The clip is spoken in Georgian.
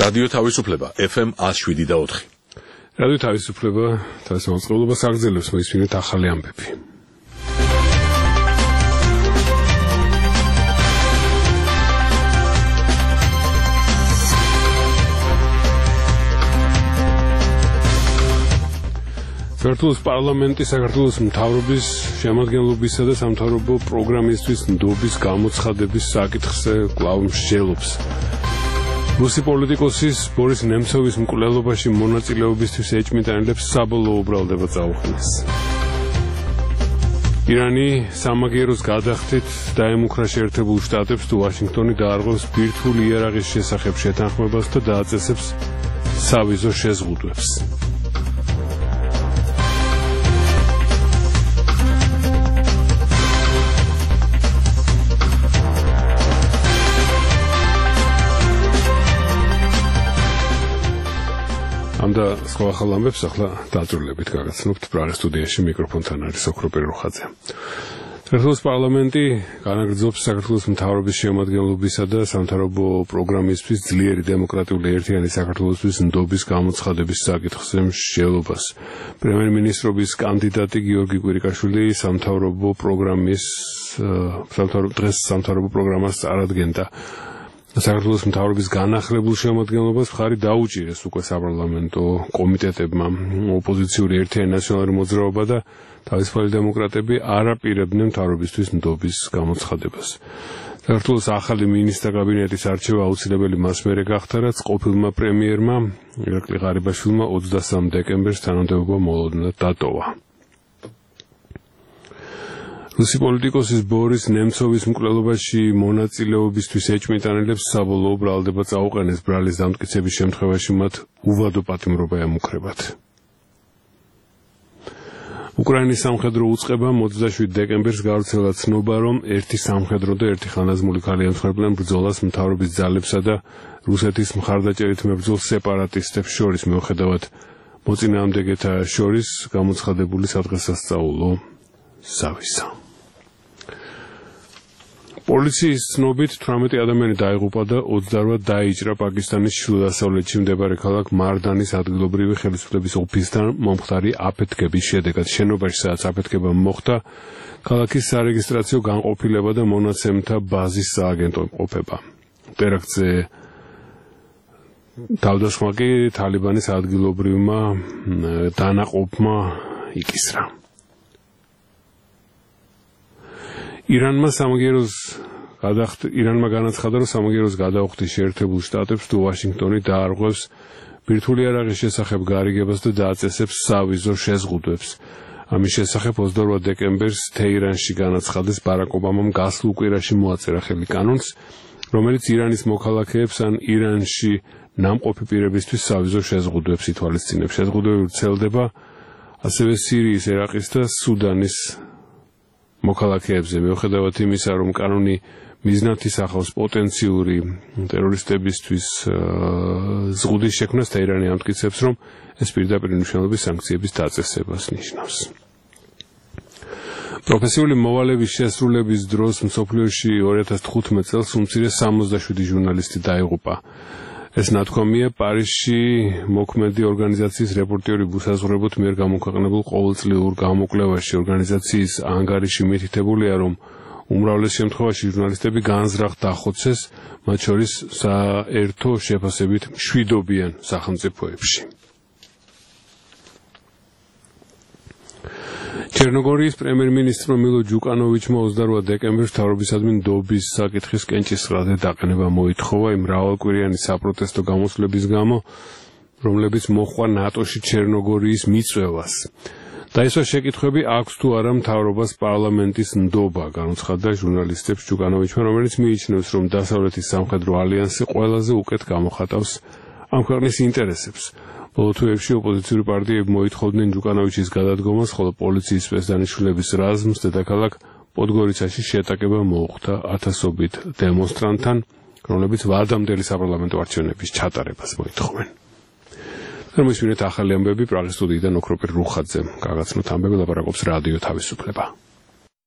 რადიო თავისუფლება FM 107.4. რადიო თავისუფლება თავის მოწყობილობას აგრძელებს, მოისმინეთ ახალი ამბები. საქართველოს პარლამენტი საქართველოს მთავრობის შემადგენლობისა და სამთავრობო პროგრამისთვის ნდობის გამოცხადების საკითხზე კვლავ მსჯელობს. რუსი პოლიტიკოსის ბორის ნემცოვის მკვლელობაში მონაწილეობისთვის ეჭვმიტანილებს საბოლოო ბრალდება წაუყენეს. ირანი სამაგიეროს გადახდით დაემუქრა შეერთებულ შტატებს თუ ვაშინგტონი დაარღვევს ბირთვული იარაღის შესახებ შეთანხმებას და დააწესებს სავიზო შეზღუდვებს. და სხვა ახალ ამბებს ახლა დაძრულებით გაგაცნობთ პრაღის სტუდიაში მიკროფონთან არის ოქროპერ რუხაძე. საქართველოს პარლამენტი განაგრძობს საქართველოს მთავრობის შემადგენლობისა და სამთავრობო პროგრამისთვის ძლიერი დემოკრატიული ერთიანი საქართველოსთვის ნდობის გამოცხადების საკითხზე მსჯელობას. პრემიერ-მინისტრობის კანდიდატი გიორგი კვირიკაშვილი დღეს სამთავრობო პროგრამას წარადგენდა. საქართველოს მთავრობის განახლებულ შემადგენლობას მხარი დაუჭირეს უკვე საპარლამენტო კომიტეტებმა. ოპოზიციური ერთიანი ნაციონალური მოძრაობა და თავისუფალი დემოკრატები არ აპირებდნენ მთავრობისთვის ნდობის გამოცხადებას. საქართველოს ახალი მინისტრთა კაბინეტის არჩევა აუცილებელი მას მერე გახდა, რაც ყოფილმა პრემიერმა ირაკლი ღარიბაშვილმა 23 დეკემბერს თანამდებობა მოულოდნელად დატოვა. რუსი პოლიტიკოსის ბორის ნემცოვის მკვლელობაში მონაწილეობისთვის ეჭვმიტანილებს საბოლოო ბრალდება წაუყენეს. ბრალის დამტკიცების შემთხვევაში მათ უვადო პატიმრობა ემუქრებათ. უკრაინის სამხედრო უწყებამ 27 დეკემბერს გავრცელა ცნობა, რომ ერთი სამხედრო და ერთი ხანაზმული ქალი ემსხვერპლენ ბრძოლას მთავრობის ძალებსა და რუსეთის მხარდაჭერით მებრძოლ სეპარატისტებს შორის, მიუხედავად მოწინააღმდეგეთა შორის გამოცხადებული სადღესასწაულო ზავისა. პოლიციის ცნობით 18 ადამიანი დაიღუპა და 28 დაიჭრა პაკისტანის ჩრდილო-დასავლეთში მდებარე ქალაქ მარდანის ადგილობრივი ხელისუფლების ოფისთან მომხდარი აფეთქების შედეგად. შენობაში, სადაც აფეთქება მოხდა, ქალაქის სარეგისტრაციო განყოფილება და მონაცემთა ბაზის სააგენტო იმყოფება. ტერაქტზე თავდასხმა კი თალიბანის ადგილობრივმა დანაყოფმა იკისრა. ირანმა განაცხადა, რომ სამაგიეროს გადაუხდის შეერთებულ შტატებს თუ ვაშინგტონი დაარღვევს ბირთვული იარაღის შესახებ გარიგებას და დააწესებს სავიზო შეზღუდვებს. ამის შესახებ 28 დეკემბერს თეირანში განაცხადეს ბარაკ ობამამ გასულ კვირაში მოაწერა ხელი კანონს, რომელიც ირანის მოქალაქეებს ან ირანში ნამყოფი პირებისთვის სავიზო შეზღუდვებს ითვალისწინებს. შეზღუდვები ვრცელდება ასევე სირიის, ერაყის და სუდანის მოქალაქეებზე. მიუხედავად იმისა, რომ კანონი მიზნად ისახავს პოტენციური ტერორისტებისთვის ზღუდის შექმნას, თეირანი ამტკიცებს, რომ ეს პირდაპირ მნიშვნელობის სანქციების დაწესებას ნიშნავს. პროფესიული მოვალეობის შესრულების დროს მსოფლიოში 2015 წელს უმცირეს 67 ჟურნალისტი დაიღუპა. ეს ნათქვამია პარიზში მოქმედი ორგანიზაციის რეპორტიორი ბუსაზღვრებოთ მიერ გამოქვეყნებულ ყოველწლიურ გამოკვლევაში. ორგანიზაციის ანგარიში მითითებულია, რომ უმრავლეს შემთხვევაში ჟურნალისტები განზრახ დახოცეს, მათ შორის საერთო შეფასებით მშვიდობიან სახელმწიფოებში. ჩერნოგორიის პრემიერ-მინისტრმა მილო ჯუკანოვიჩმა 28 დეკემბერს მთავრობისადმი ნდობის საკითხის კენჭისყრაზე დაყენება მოითხოვა იმ მრავალკვირიანი საპროტესტო გამოსვლების გამო, რომლებიც მოჰყვა ნატოში ჩერნოგორიის მიწვევას. დაისვა შეკითხვები აქვს თუ არა მთავრობას პარლამენტის ნდობა, განუცხადა ჟურნალისტებს ჯუკანოვიჩმა, რომელიც მიიჩნევს, რომ დასავლეთის სამხედრო ალიანსი ყველაზე უკეთ გამოხატავს ამ ქვეყნის ინტერესებს. ბოლო თვეებში ოპოზიციური პარტიები მოითხოვდნენ ჯუკანოვიჩის გადადგომას, ხოლო პოლიციის სპეცდანიშნულების რაზმს დედაქალაქ პოდგორიცაში შეტაკება მოუხდა ათასობით დემონსტრანტთან, რომლებიც ვადამდელი საპარლამენტო არჩევნების ჩატარებას მოითხოვენ. მოისმინეთ ახალი ამბები პრაღის სტუდიიდან ოქროპერ რუხაძე. გაგაცნოთ ამბები, ლაპარაკობს რადიო თავისუფლება.